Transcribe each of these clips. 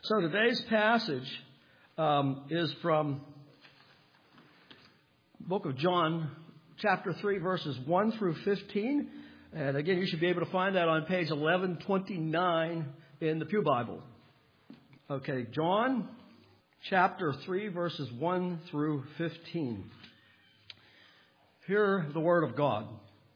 So today's passage is from the book of John, chapter 3, verses 1 through 15. And again, you should be able to find that on page 1129 in the Pew Bible. Okay, John, chapter 3, verses 1 through 15. Hear the word of God.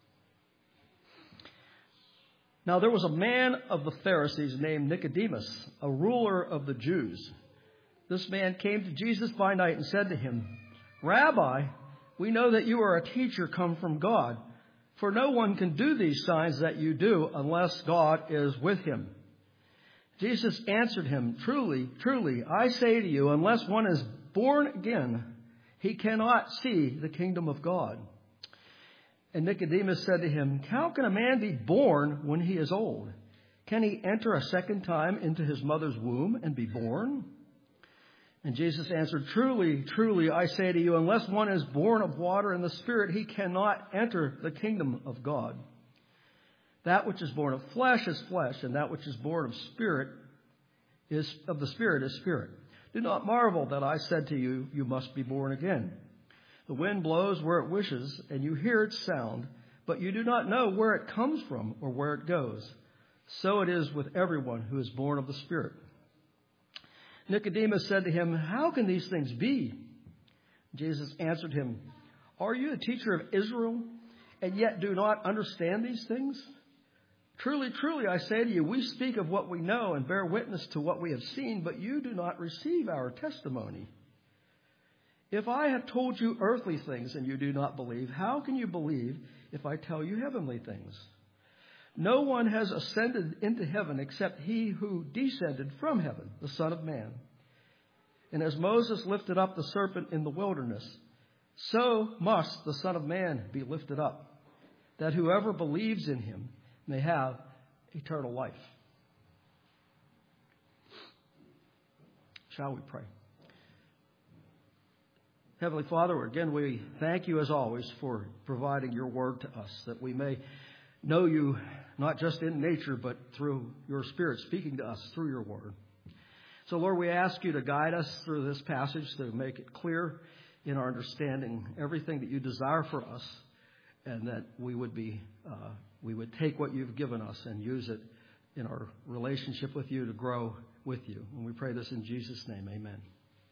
Now there was a man of the Pharisees named Nicodemus, a ruler of the Jews. This man came to Jesus by night and said to him, "Rabbi, we know that you are a teacher come from God, for no one can do these signs that you do unless God is with him." Jesus answered him, "Truly, truly, I say to you, unless one is born again, he cannot see the kingdom of God." And Nicodemus said to him, "How can a man be born when he is old? Can he enter a second time into his mother's womb and be born?" And Jesus answered, "Truly, truly, I say to you, unless one is born of water and the Spirit, he cannot enter the kingdom of God. That which is born of flesh is flesh, and that which is born of spirit is of the Spirit is spirit. Do not marvel that I said to you, you must be born again. The wind blows where it wishes, and you hear its sound, but you do not know where it comes from or where it goes. So it is with everyone who is born of the Spirit." Nicodemus said to him, "How can these things be?" Jesus answered him, "Are you a teacher of Israel, and yet do not understand these things? Truly, truly, I say to you, we speak of what we know and bear witness to what we have seen, but you do not receive our testimony. If I have told you earthly things and you do not believe, how can you believe if I tell you heavenly things? No one has ascended into heaven except he who descended from heaven, the Son of Man. And as Moses lifted up the serpent in the wilderness, so must the Son of Man be lifted up, that whoever believes in him may have eternal life." Shall we pray? Heavenly Father, again, we thank you as always for providing your word to us, that we may know you not just in nature, but through your Spirit speaking to us through your word. So, Lord, we ask you to guide us through this passage, to make it clear in our understanding everything that you desire for us, and that we would take what you've given us and use it in our relationship with you to grow with you. And we pray this in Jesus' name. Amen.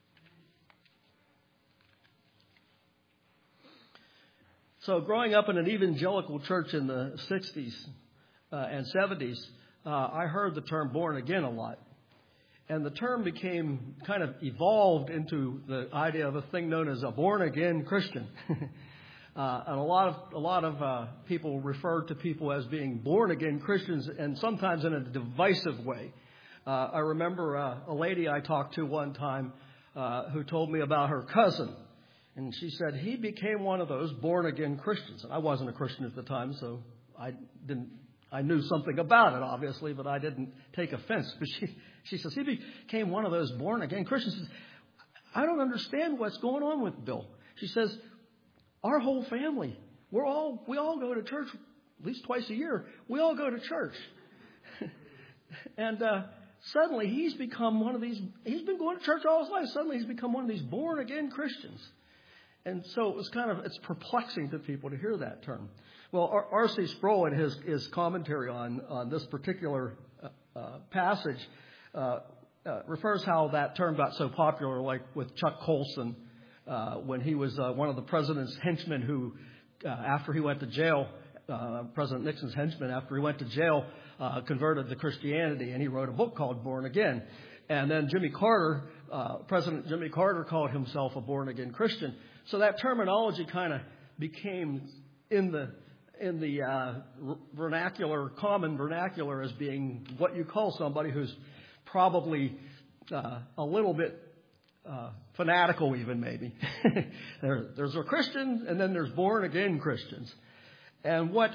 So growing up in an evangelical church in the 60s and 70s, I heard the term born again a lot. And the term became kind of evolved into the idea of a thing known as a born again Christian. And a lot of people refer to people as being born again Christians, and sometimes in a divisive way. I remember a lady I talked to one time who told me about her cousin. And she said he became one of those born-again Christians. And I wasn't a Christian at the time, so I knew something about it, obviously, but I didn't take offense. But she says he became one of those born-again Christians. She says, "I don't understand what's going on with Bill." She says, "Our whole family, we all go to church at least twice a year. We all go to church." And suddenly he's become one of these, he's been going to church all his life. Suddenly he's become one of these born-again Christians. And so it's perplexing to people to hear that term. Well, R.C. Sproul, in his commentary on this particular passage, refers how that term got so popular, like with Chuck Colson, when he was one of the president's henchmen who, after he went to jail, President Nixon's henchman, after he went to jail, converted to Christianity, and he wrote a book called Born Again. And then President Jimmy Carter called himself a born-again Christian. So that terminology kind of became in the vernacular, common vernacular, as being what you call somebody who's probably a little bit fanatical, even maybe. There's a Christian, and then there's born-again Christians. And what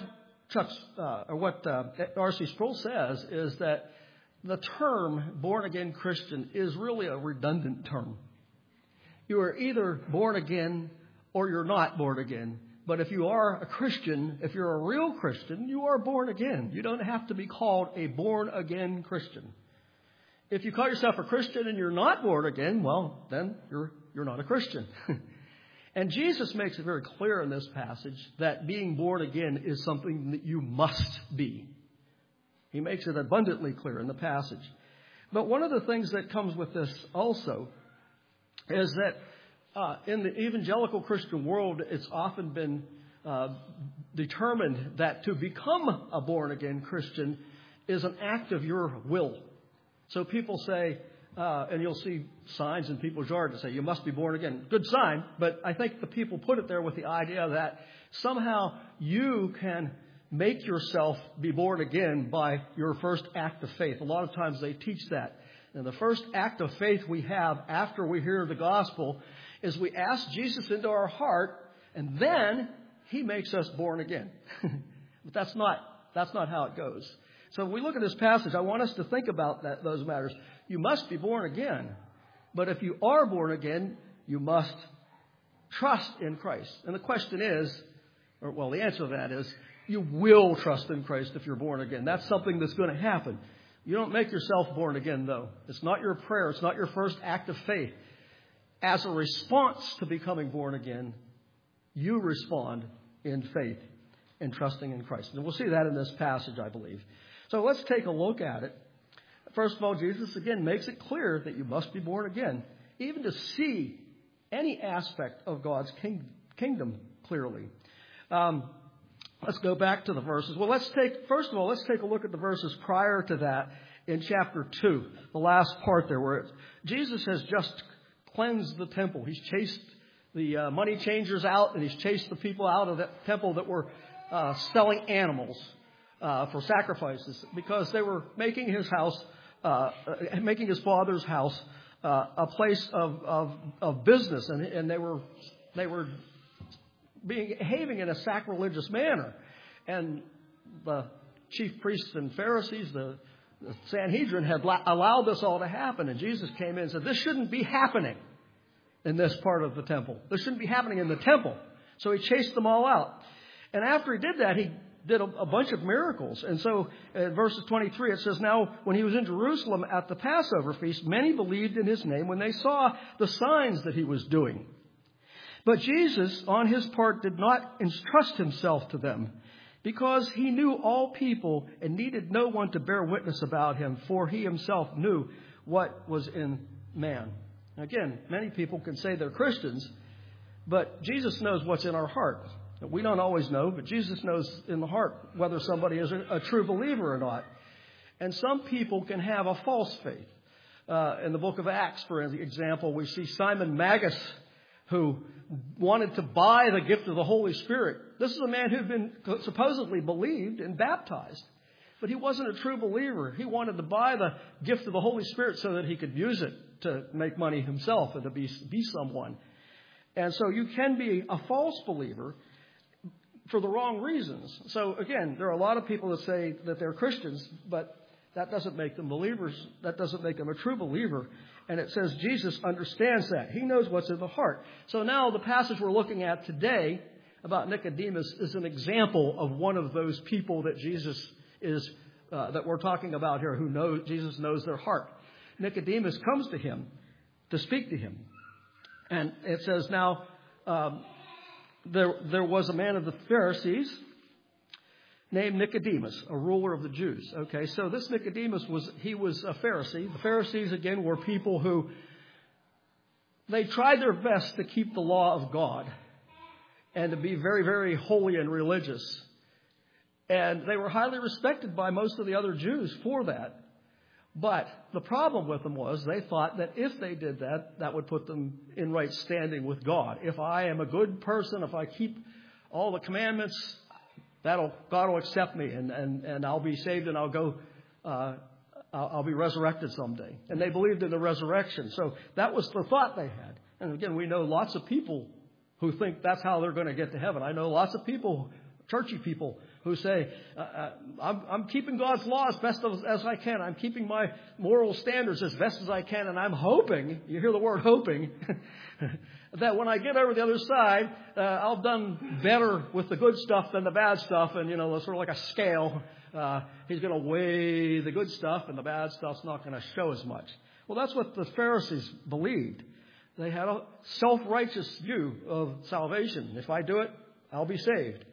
R.C. Sproul says is that the term born-again Christian is really a redundant term. You are either born again or you're not born again. But if you are a Christian, if you're a real Christian, you are born again. You don't have to be called a born-again Christian. if you call yourself a Christian and you're not born again, well, then you're not a Christian. And Jesus makes it very clear in this passage that being born again is something that you must be. He makes it abundantly clear in the passage. But one of the things that comes with this also is that in the evangelical Christian world, it's often been determined that to become a born-again Christian is an act of your will. So people say, and you'll see signs in people's yards that say, you must be born again. Good sign, but I think the people put it there with the idea that somehow you can make yourself be born again by your first act of faith. A lot of times they teach that. And the first act of faith we have after we hear the gospel is we ask Jesus into our heart, and then He makes us born again. But that's not how it goes. So when we look at this passage, I want us to think about those matters. You must be born again. But if you are born again, you must trust in Christ. And the question is, the answer to that is, you will trust in Christ if you're born again. That's something that's going to happen. You don't make yourself born again, though. It's not your prayer. It's not your first act of faith. As a response to becoming born again, you respond in faith and trusting in Christ. And we'll see that in this passage, I believe. So let's take a look at it. First of all, Jesus, again, makes it clear that you must be born again, even to see any aspect of God's kingdom clearly. Let's go back to the verses. Well, let's take a look at the verses prior to that in chapter 2, the last part there, where Jesus has just cleansed the temple. He's chased the money changers out, and He's chased the people out of the temple that were selling animals for sacrifices, because they were making His house, making His Father's house a place of business, and they were behaving in a sacrilegious manner. And the chief priests and Pharisees, the Sanhedrin, had allowed this all to happen. And Jesus came in and said, this shouldn't be happening in this part of the temple. This shouldn't be happening in the temple. So He chased them all out. And after He did that, He did a bunch of miracles. And so in verses 23, it says, now when He was in Jerusalem at the Passover feast, many believed in His name when they saw the signs that He was doing. But Jesus, on His part, did not entrust Himself to them, because He knew all people and needed no one to bear witness about Him, for He Himself knew what was in man. Again, many people can say they're Christians, but Jesus knows what's in our heart. We don't always know, but Jesus knows in the heart whether somebody is a true believer or not. And some people can have a false faith. In the book of Acts, for example, we see Simon Magus, who wanted to buy the gift of the Holy Spirit. This is a man who'd been supposedly believed and baptized, but he wasn't a true believer. He wanted to buy the gift of the Holy Spirit so that he could use it to make money himself and to be someone. And so you can be a false believer for the wrong reasons. So again, there are a lot of people that say that they're Christians, but that doesn't make them believers. That doesn't make them a true believer. And it says Jesus understands that. He knows what's in the heart. So now the passage we're looking at today about Nicodemus is an example of one of those people that Jesus is, that we're talking about here, Jesus knows their heart. Nicodemus comes to Him to speak to Him. And it says now, there was a man of the Pharisees named Nicodemus, a ruler of the Jews. Okay, so this Nicodemus was a Pharisee. The Pharisees, again, were people who, they tried their best to keep the law of God and to be very, very holy and religious. And they were highly respected by most of the other Jews for that. But the problem with them was they thought that if they did that, that would put them in right standing with God. If I am a good person, if I keep all the commandments, God will accept me, and I'll be saved, and I'll be resurrected someday. And they believed in the resurrection. So that was the thought they had. And again, we know lots of people who think that's how they're going to get to heaven. I know lots of people, churchy people, who say, I'm keeping God's law as best as I can. I'm keeping my moral standards as best as I can. And I'm hoping, you hear the word hoping, that when I get over the other side, I'll done better with the good stuff than the bad stuff. And, sort of like a scale. He's going to weigh the good stuff, and the bad stuff's not going to show as much. Well, that's what the Pharisees believed. They had a self-righteous view of salvation. If I do it, I'll be saved.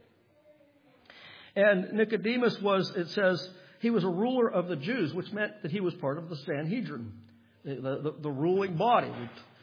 And Nicodemus it says, he was a ruler of the Jews, which meant that he was part of the Sanhedrin, the ruling body.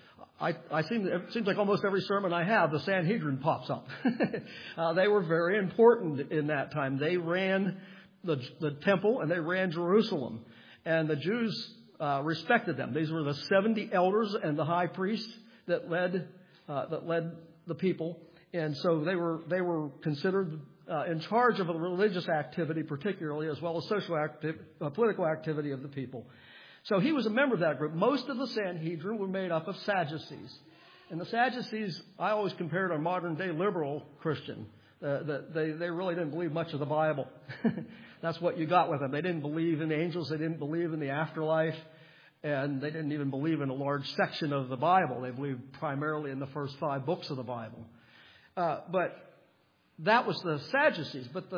It seems like almost every sermon I have, the Sanhedrin pops up. They were very important in that time. They ran the temple and they ran Jerusalem. And the Jews respected them. These were the 70 elders and the high priest that led the people. And so they were considered in charge of a religious activity, particularly, as well as political activity of the people. So he was a member of that group. Most of the Sanhedrin were made up of Sadducees. And the Sadducees, I always compared a modern-day liberal Christian. They really didn't believe much of the Bible. That's what you got with them. They didn't believe in angels. They didn't believe in the afterlife. And they didn't even believe in a large section of the Bible. They believed primarily in the first 5 books of the Bible. But that was the Sadducees. But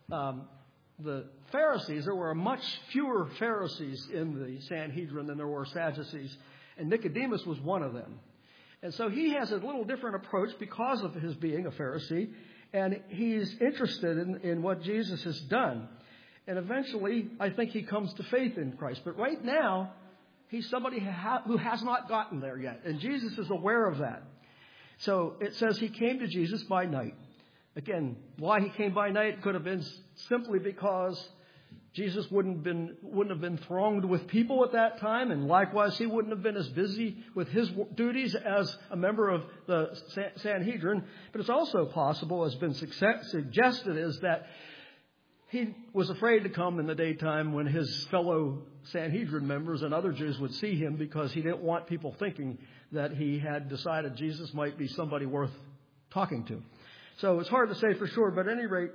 the Pharisees, there were much fewer Pharisees in the Sanhedrin than there were Sadducees. And Nicodemus was one of them. And so he has a little different approach because of his being a Pharisee. And he's interested in what Jesus has done. And eventually, I think he comes to faith in Christ. But right now, he's somebody who has not gotten there yet. And Jesus is aware of that. So it says he came to Jesus by night. Again, why he came by night could have been simply because Jesus wouldn't have been thronged with people at that time. And likewise, he wouldn't have been as busy with his duties as a member of the Sanhedrin. But it's also possible, as been suggested, is that he was afraid to come in the daytime when his fellow Sanhedrin members and other Jews would see him, because he didn't want people thinking that he had decided Jesus might be somebody worth talking to. So it's hard to say for sure, but at any rate,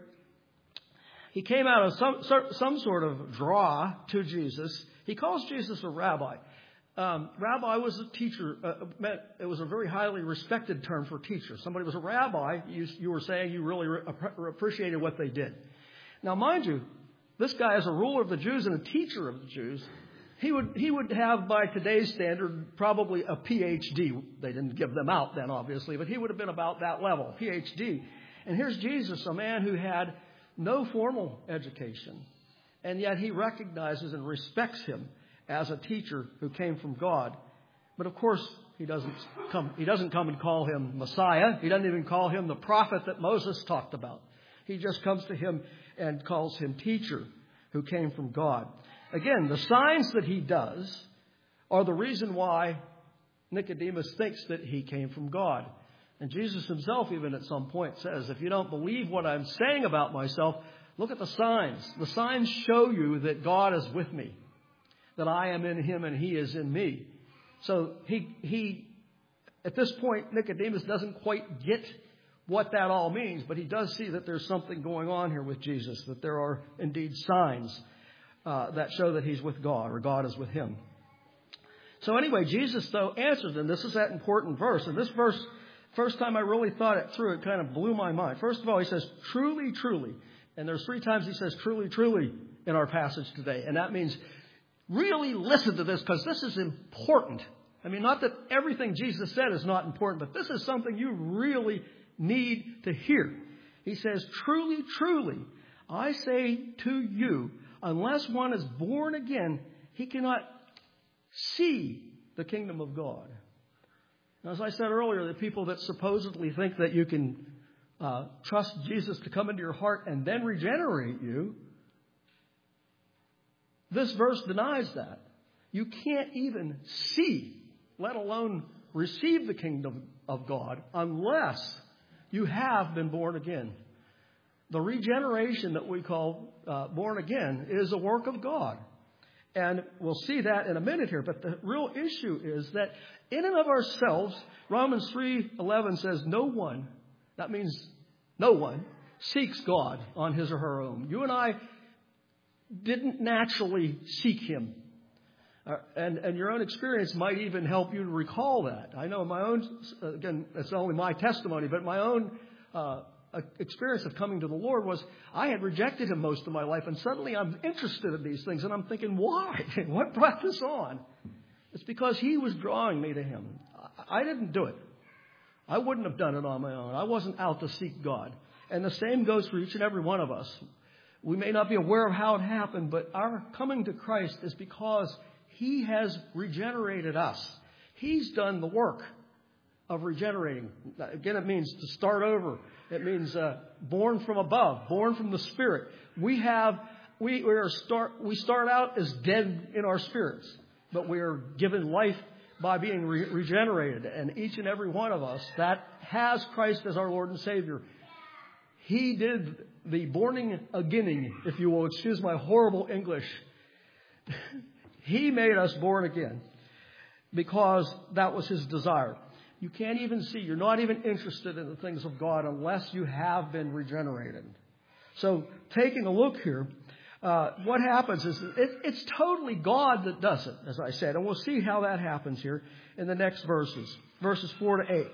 he came out of some sort of draw to Jesus. He calls Jesus a rabbi. Rabbi was a teacher. It was a very highly respected term for teacher. Somebody was a rabbi. You were saying you really appreciated what they did. Now, mind you, this guy is a ruler of the Jews and a teacher of the Jews. He would have, by today's standard, probably a PhD. They didn't give them out then, obviously, but he would have been about that level, PhD. And here's Jesus, a man who had no formal education, and yet he recognizes and respects him as a teacher who came from God. But of course, he doesn't come and call him Messiah. He doesn't even call him the prophet that Moses talked about. He just comes to him and calls him teacher who came from God. Again, the signs that he does are the reason why Nicodemus thinks that he came from God. And Jesus himself, even at some point, says, if you don't believe what I'm saying about myself, look at the signs. The signs show you that God is with me, that I am in him and he is in me. So he at this point, Nicodemus doesn't quite get what that all means, but he does see that there's something going on here with Jesus, that there are indeed signs that show that he's with God, or God is with him. So anyway, Jesus, though, answers, and this is that important verse. And this verse, first time I really thought it through, it kind of blew my mind. First of all, he says, truly, truly. And there's 3 times he says, truly, truly, in our passage today. And that means really listen to this, because this is important. I mean, not that everything Jesus said is not important, but this is something you really need to hear. He says, truly, truly, I say to you, unless one is born again, he cannot see the kingdom of God. Now, as I said earlier, the people that supposedly think that you can trust Jesus to come into your heart and then regenerate you, this verse denies that. You can't even see, let alone receive the kingdom of God, unless you have been born again. The regeneration that we call born again is a work of God. And we'll see that in a minute here. But the real issue is that in and of ourselves, Romans 3:11 says no one, that means no one, seeks God on his or her own. You and I didn't naturally seek him. And your own experience might even help you to recall that. I know my own, again, it's only my testimony, but my own experience of coming to the Lord was I had rejected him most of my life, and suddenly I'm interested in these things, and I'm thinking, why? What brought this on? It's because he was drawing me to him. I didn't do it. I wouldn't have done it on my own. I wasn't out to seek God. And the same goes for each and every one of us. We may not be aware of how it happened, but our coming to Christ is because he has regenerated us. He's done the work of regenerating. Again, it means to start over. It means born from above, born from the Spirit. We start out as dead in our spirits, but we are given life by being regenerated. And each and every one of us that has Christ as our Lord and Savior, he did the born again, if you will excuse my horrible English. He made us born again because that was his desire. You can't even see, you're not even interested in the things of God unless you have been regenerated. So taking a look here, what happens is it's totally God that does it, as I said. And we'll see how that happens here in the next verses 4 to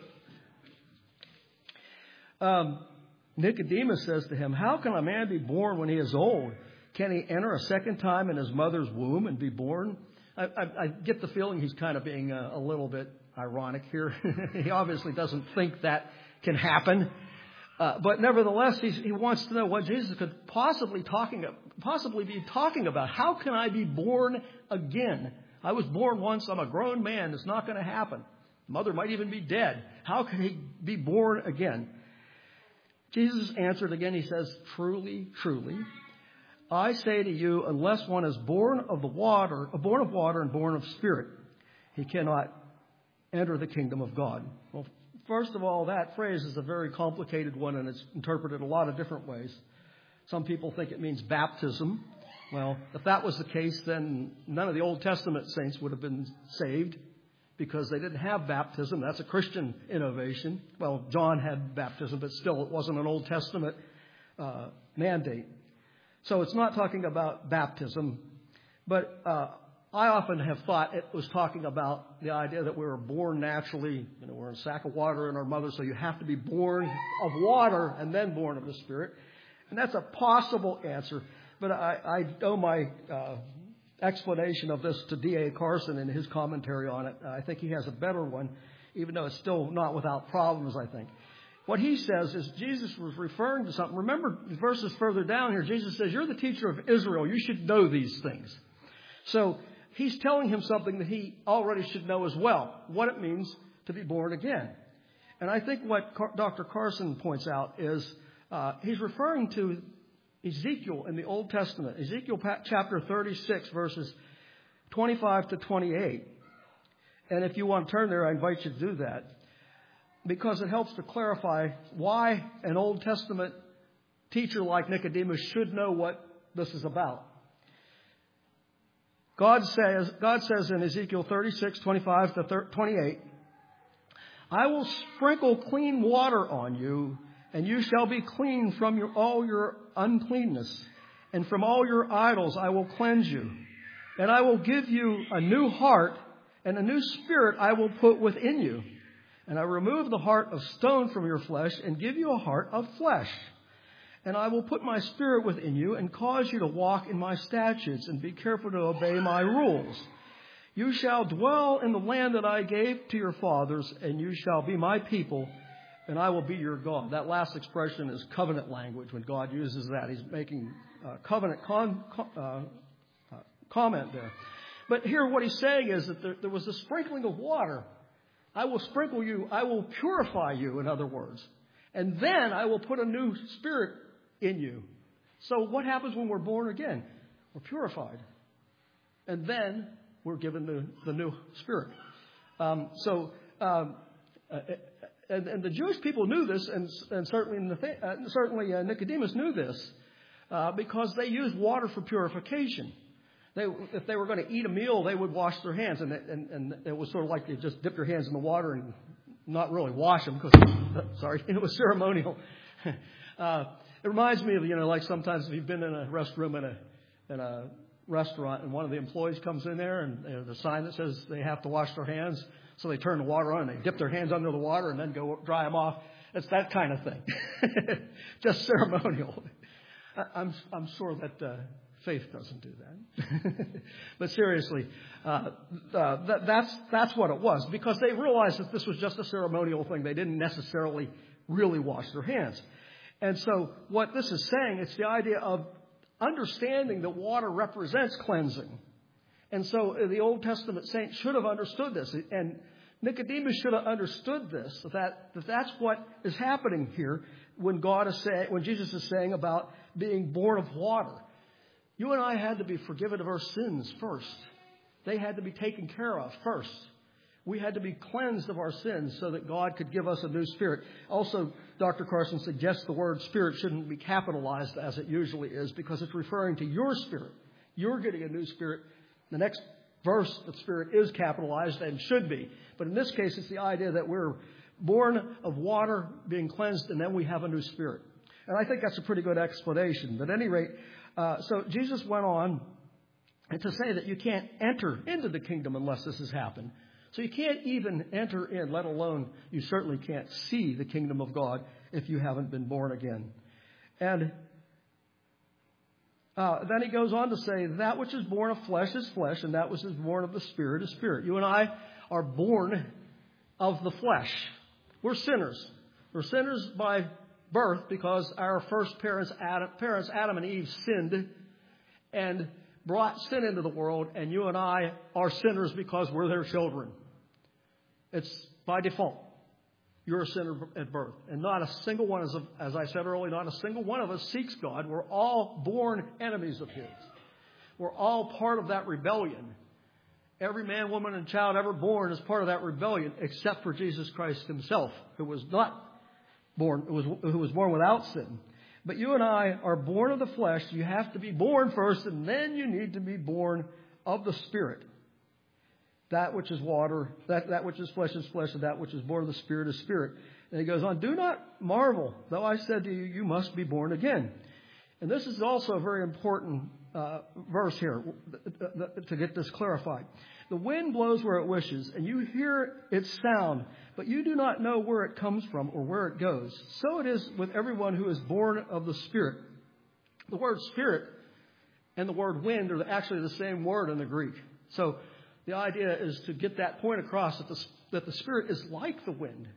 8. Nicodemus says to him, how can a man be born when he is old? Can he enter a second time in his mother's womb and be born? I get the feeling he's kind of being a little bit ironic here. He obviously doesn't think that can happen. But nevertheless, he wants to know what Jesus could possibly be talking about. How can I be born again? I was born once. I'm a grown man. It's not going to happen. Mother might even be dead. How can he be born again? Jesus answered again. He says, truly, truly, I say to you, unless one is born of water and born of Spirit, he cannot enter the kingdom of God. Well, first of all, that phrase is a very complicated one, and it's interpreted a lot of different ways. Some people think it means baptism. Well, if that was the case, then none of the Old Testament saints would have been saved because they didn't have baptism. That's a Christian innovation. Well, John had baptism, but still it wasn't an Old Testament mandate. So it's not talking about baptism, but I often have thought it was talking about the idea that we were born naturally. We're in a sack of water in our mother, so you have to be born of water and then born of the Spirit. And that's a possible answer, but I owe my explanation of this to D.A. Carson in his commentary on it. I think he has a better one, even though it's still not without problems, I think. What he says is Jesus was referring to something. Remember, verses further down here, Jesus says, you're the teacher of Israel. You should know these things. So he's telling him something that he already should know as well, what it means to be born again. And I think what Dr. Carson points out is he's referring to Ezekiel in the Old Testament, Ezekiel chapter 36, verses 25 to 28. And if you want to turn there, I invite you to do that, because it helps to clarify why an Old Testament teacher like Nicodemus should know what this is about. God says in Ezekiel 36, 25 to 28, I will sprinkle clean water on you, and you shall be clean from all your uncleanness, and from all your idols I will cleanse you. And I will give you a new heart, and a new spirit I will put within you. And I remove the heart of stone from your flesh, and give you a heart of flesh. And I will put my spirit within you, and cause you to walk in my statutes, and be careful to obey my rules. You shall dwell in the land that I gave to your fathers, and you shall be my people, and I will be your God. That last expression is covenant language. When God uses that, he's making covenant comment there. But here what he's saying is that there was a sprinkling of water. I will sprinkle you. I will purify you, in other words. And then I will put a new spirit in you. So what happens when we're born again? We're purified. And then we're given the new spirit. And the Jewish people knew this, and certainly Nicodemus knew this, because they used water for purification. If they were going to eat a meal, they would wash their hands, and it was sort of like they just dip your hands in the water and not really wash them because, it was ceremonial. It reminds me of, like sometimes if you've been in a restroom in a restaurant and one of the employees comes in there and there's a sign that says they have to wash their hands. So they turn the water on and they dip their hands under the water and then go dry them off. It's that kind of thing. Just ceremonial. I'm sure that faith doesn't do that. But seriously, that's what it was, because they realized that this was just a ceremonial thing. They didn't necessarily really wash their hands. And so what this is saying, it's the idea of understanding that water represents cleansing. And so the Old Testament saints should have understood this. And Nicodemus should have understood this, that's what is happening here when Jesus is saying about being born of water. You and I had to be forgiven of our sins first. They had to be taken care of first. We had to be cleansed of our sins so that God could give us a new spirit. Also, Dr. Carson suggests the word spirit shouldn't be capitalized as it usually is, because it's referring to your spirit. You're getting a new spirit. The next verse, the spirit is capitalized and should be. But in this case, it's the idea that we're born of water, being cleansed, and then we have a new spirit. And I think that's a pretty good explanation. But at any rate, so Jesus went on to say that you can't enter into the kingdom unless this has happened. So you can't even enter in, let alone you certainly can't see the kingdom of God if you haven't been born again. And then he goes on to say, that which is born of flesh is flesh, and that which is born of the Spirit is spirit. You and I are born of the flesh. We're sinners. We're sinners by birth because our first parents, Adam and Eve, sinned and brought sin into the world, and you and I are sinners because we're their children. It's by default. You're a sinner at birth. And not a single one, as I said earlier, not a single one of us seeks God. We're all born enemies of His. We're all part of that rebellion. Every man, woman, and child ever born is part of that rebellion, except for Jesus Christ Himself, who was not born, who was born without sin. But you and I are born of the flesh. You have to be born first, and then you need to be born of the Spirit. That which is water, that which is flesh, and that which is born of the Spirit is spirit. And he goes on, do not marvel, though I said to you, you must be born again. And this is also a very important verse here to get this clarified. The wind blows where it wishes, and you hear its sound, but you do not know where it comes from or where it goes. So it is with everyone who is born of the Spirit. The word spirit and the word wind are actually the same word in the Greek. So the idea is to get that point across that the Spirit is like the wind.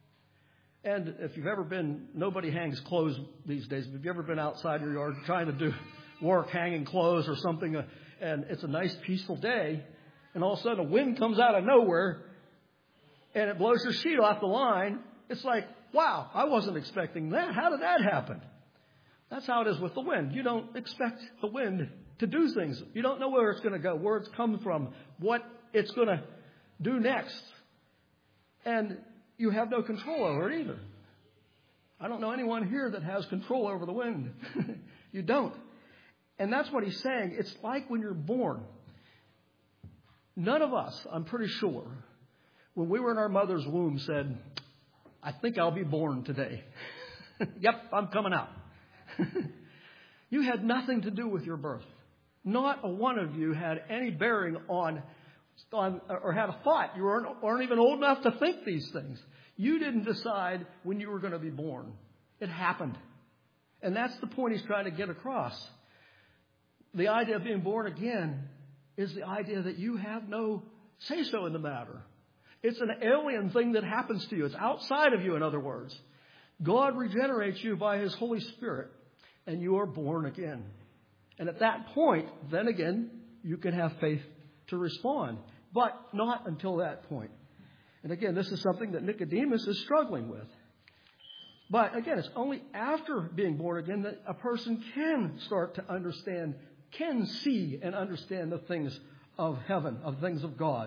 And if you've ever been, nobody hangs clothes these days, but if you've ever been outside your yard trying to do work hanging clothes or something, and it's a nice peaceful day, and all of a sudden a wind comes out of nowhere and it blows your sheet off the line, it's like, wow, I wasn't expecting that. How did that happen? That's how it is with the wind. You don't expect the wind to do things. You don't know where it's going to go, where it's come from, what it's going to do next. And you have no control over it either. I don't know anyone here that has control over the wind. You don't. And that's what he's saying. It's like when you're born. None of us, I'm pretty sure, when we were in our mother's womb said, I think I'll be born today. Yep, I'm coming out. You had nothing to do with your birth. Not a one of you had any bearing on or had a thought. You weren't even old enough to think these things. You didn't decide when you were going to be born. It happened. And that's the point he's trying to get across. The idea of being born again is the idea that you have no say-so in the matter. It's an alien thing that happens to you. It's outside of you, in other words. God regenerates you by His Holy Spirit, and you are born again. And at that point, then again, you can have faith to respond. But not until that point. And again, this is something that Nicodemus is struggling with. But again, it's only after being born again that a person can start to understand, can see and understand the things of heaven, of things of God.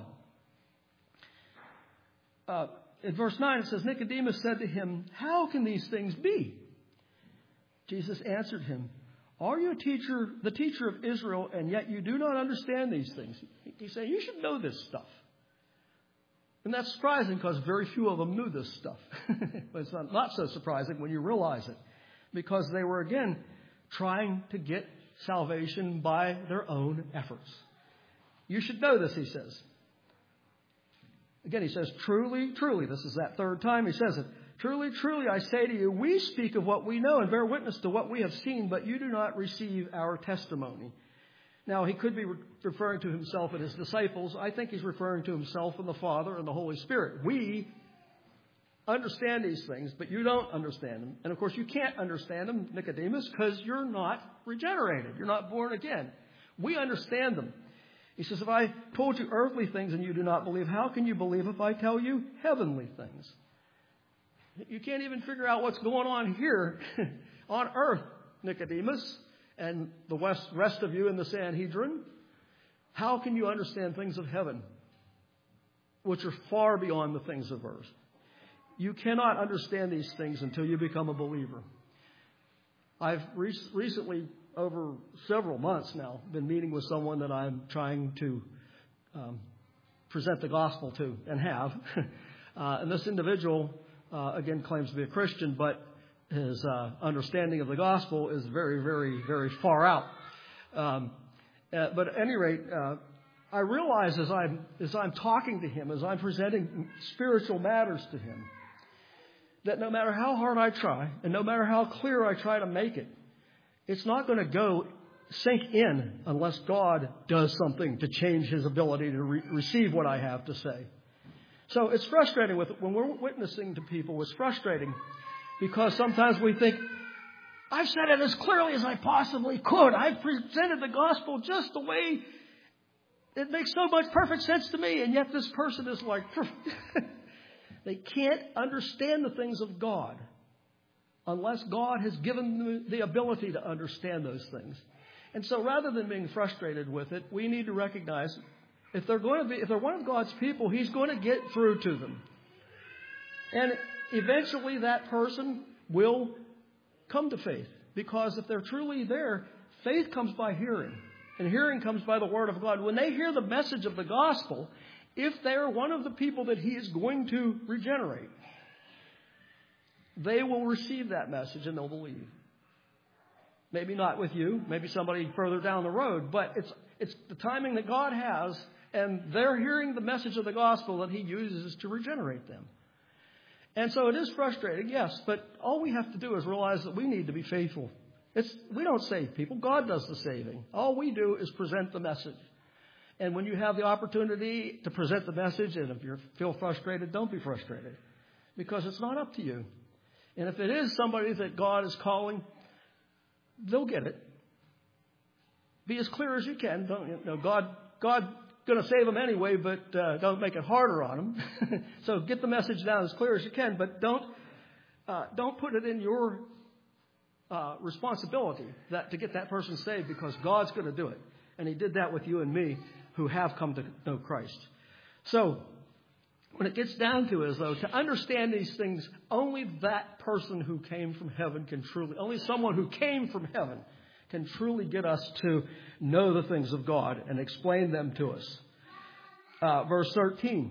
In verse 9 it says, Nicodemus said to him, how can these things be? Jesus answered him, are you the teacher of Israel, and yet you do not understand these things? He said, you should know this stuff. And that's surprising because very few of them knew this stuff. But it's not so surprising when you realize it. Because they were, again, trying to get salvation by their own efforts. You should know this, he says. Again, he says, truly, truly. This is that third time he says it. Truly, truly, I say to you, we speak of what we know and bear witness to what we have seen, but you do not receive our testimony. Now, he could be referring to himself and his disciples. I think he's referring to himself and the Father and the Holy Spirit. We understand these things, but you don't understand them. And, of course, you can't understand them, Nicodemus, because you're not regenerated. You're not born again. We understand them. He says, if I told you earthly things and you do not believe, how can you believe if I tell you heavenly things? You can't even figure out what's going on here on earth, Nicodemus, and the rest of you in the Sanhedrin. How can you understand things of heaven, which are far beyond the things of earth? You cannot understand these things until you become a believer. I've recently, over several months now, been meeting with someone that I'm trying to present the gospel to and have. And this individual, again, claims to be a Christian, but his understanding of the gospel is very, very, very far out. But at any rate, I realize as I'm talking to him, as I'm presenting spiritual matters to him, that no matter how hard I try, and no matter how clear I try to make it, it's not going to sink in unless God does something to change his ability to receive what I have to say. So it's frustrating when we're witnessing to people. It's frustrating because sometimes we think, I've said it as clearly as I possibly could. I've presented the gospel just the way it makes so much perfect sense to me. And yet this person is like, they can't understand the things of God unless God has given them the ability to understand those things. And so rather than being frustrated with it, we need to recognize if they're one of God's people, he's going to get through to them. And eventually that person will come to faith. Because if they're truly there, faith comes by hearing. And hearing comes by the word of God. When they hear the message of the gospel, if they're one of the people that he is going to regenerate, they will receive that message and they'll believe. Maybe not with you, maybe somebody further down the road, but it's the timing that God has, and they're hearing the message of the gospel that he uses to regenerate them. And so it is frustrating, yes, but all we have to do is realize that we need to be faithful. We don't save people. God does the saving. All we do is present the message. And when you have the opportunity to present the message, and if you feel frustrated, don't be frustrated, because it's not up to you. And if it is somebody that God is calling, they'll get it. Be as clear as you can. God going to save them anyway, but don't make it harder on them. So get the message down as clear as you can, but don't put it in your responsibility to get that person saved, because God's going to do it. And he did that with you and me who have come to know Christ. So when it gets down to it, though, to understand these things, only that person who came from heaven only someone who came from heaven can truly get us to know the things of God and explain them to us. Verse 13,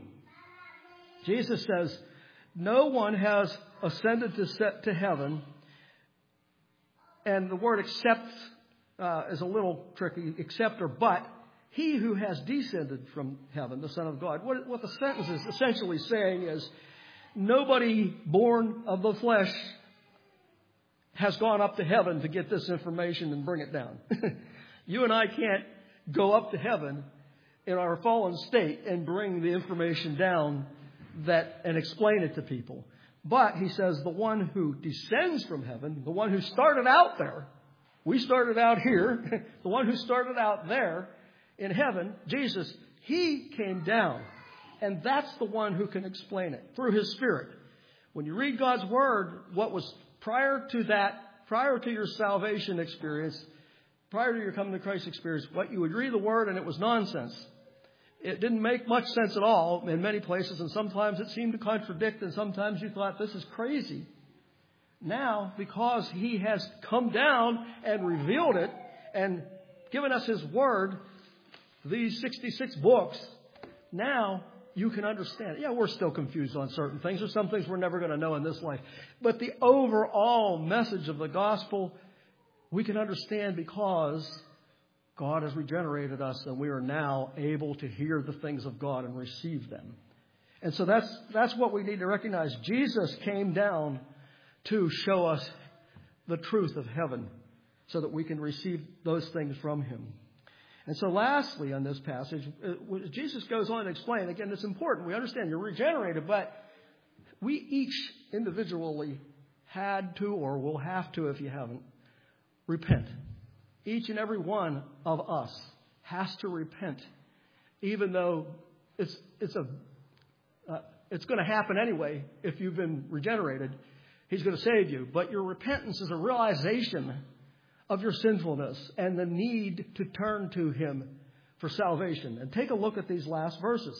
Jesus says, no one has ascended to heaven. And the word except is a little tricky, except or but. He who has descended from heaven, the Son of God. What the sentence is essentially saying is, nobody born of the flesh has gone up to heaven to get this information and bring it down. You and I can't go up to heaven in our fallen state and bring the information down and explain it to people. But he says the one who descends from heaven, the one who started out there, we started out here, the one who started out there in heaven, Jesus, he came down. And that's the one who can explain it through his Spirit. When you read God's Word, what was prior to your salvation experience, prior to your coming to Christ experience, what you would read the Word and it was nonsense. It didn't make much sense at all in many places, and sometimes it seemed to contradict, and sometimes you thought, this is crazy. Now, because he has come down and revealed it and given us his Word, these 66 books, now you can understand. Yeah, we're still confused on certain things. There's some things we're never going to know in this life. But the overall message of the gospel, we can understand because God has regenerated us and we are now able to hear the things of God and receive them. And so that's what we need to recognize. Jesus came down to show us the truth of heaven so that we can receive those things from him. And so lastly on this passage, Jesus goes on to explain, again, it's important. We understand you're regenerated, but we each individually had to, or will have to if you haven't, repent. Each and every one of us has to repent, even though it's going to happen anyway if you've been regenerated. He's going to save you. But your repentance is a realization of your sinfulness and the need to turn to him for salvation. And take a look at these last verses.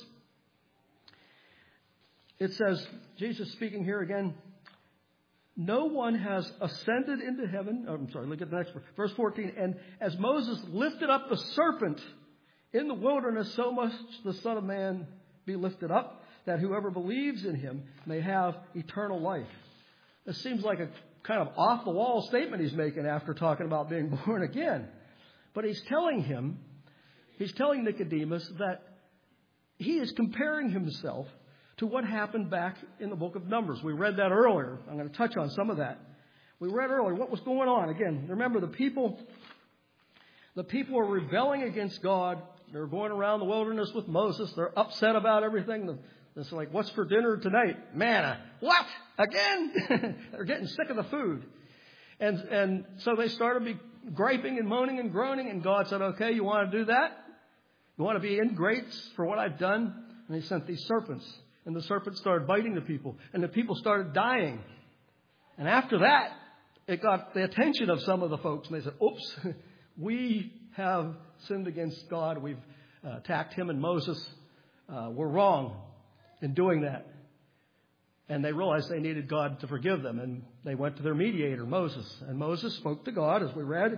It says, Jesus speaking here again, no one has ascended into heaven. Look at the next verse 14. And as Moses lifted up the serpent in the wilderness, so must the Son of Man be lifted up, that whoever believes in him may have eternal life. This seems like a kind of off-the-wall statement he's making after talking about being born again. But he's telling Nicodemus that he is comparing himself to what happened back in the book of Numbers. We read that earlier. I'm going to touch on some of that. We read earlier what was going on. Again, remember the people are rebelling against God. They're going around the wilderness with Moses. They're upset about everything. It's like, what's for dinner tonight? Manna. What? Again? They're getting sick of the food. And so they started griping and moaning and groaning. And God said, okay, you want to do that? You want to be ingrates for what I've done? And he sent these serpents. And the serpents started biting the people. And the people started dying. And after that, it got the attention of some of the folks. And they said, oops, we have sinned against God. We've attacked him and Moses. We're wrong in doing that. And they realized they needed God to forgive them. And they went to their mediator, Moses. And Moses spoke to God, as we read.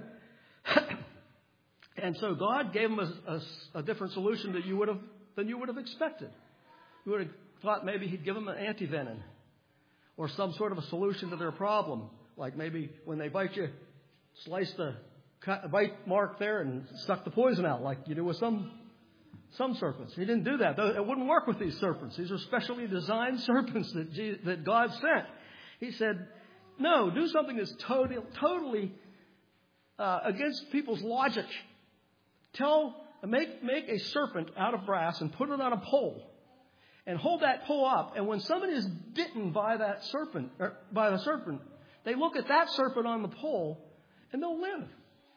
And so God gave them a different solution than you would have expected. You would have thought maybe he'd give them an antivenom or some sort of a solution to their problem. Like maybe when they bite you, slice the bite mark there and suck the poison out like you do with some serpents. He didn't do that. It wouldn't work with these serpents. These are specially designed serpents that God sent. He said, no, do something that's totally against people's logic. Make a serpent out of brass and put it on a pole. And hold that pole up. And when somebody is bitten by the serpent, they look at that serpent on the pole and they'll live.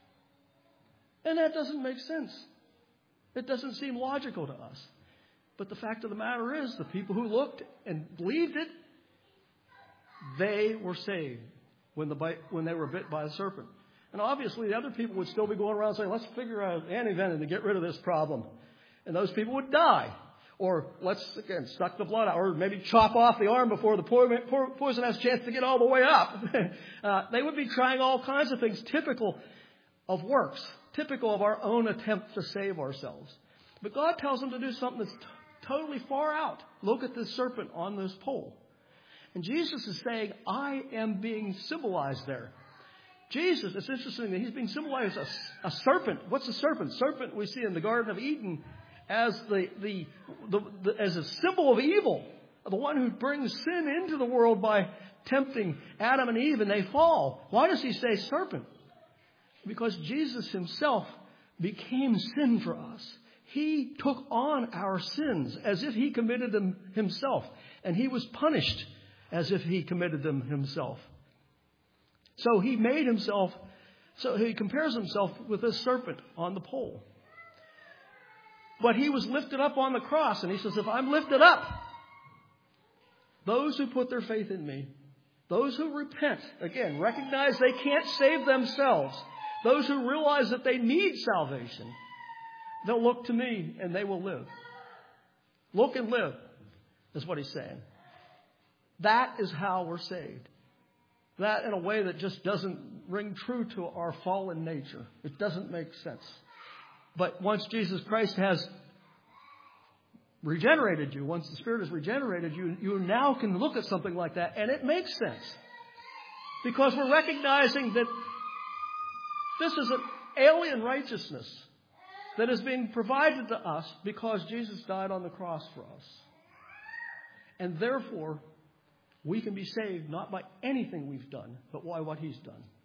And that doesn't make sense. It doesn't seem logical to us. But the fact of the matter is, the people who looked and believed it, they were saved when they were bit by a serpent. And obviously the other people would still be going around saying, let's figure out antivenom to get rid of this problem. And those people would die. Or let's, again, suck the blood out. Or maybe chop off the arm before the poison has a chance to get all the way up. They would be trying all kinds of things typical of works. Typical of our own attempt to save ourselves. But God tells them to do something that's totally far out. Look at this serpent on this pole. And Jesus is saying, I am being symbolized there. Jesus, it's interesting that he's being symbolized as a serpent. What's a serpent? Serpent we see in the Garden of Eden as as a symbol of evil, the one who brings sin into the world by tempting Adam and Eve, and they fall. Why does he say serpent? Because Jesus himself became sin for us. He took on our sins as if he committed them himself, and he was punished as if he committed them himself. So he compares himself with this serpent on the pole. But he was lifted up on the cross. And he says, if I'm lifted up, those who put their faith in me, those who repent, again, recognize they can't save themselves, those who realize that they need salvation, they'll look to me and they will live. Look and live is what he's saying. That is how we're saved. That in a way that just doesn't ring true to our fallen nature. It doesn't make sense. But once Jesus Christ has regenerated you, once the Spirit has regenerated you, you now can look at something like that and it makes sense. Because we're recognizing that this is an alien righteousness that is being provided to us because Jesus died on the cross for us. And therefore, we can be saved not by anything we've done, but by what he's done.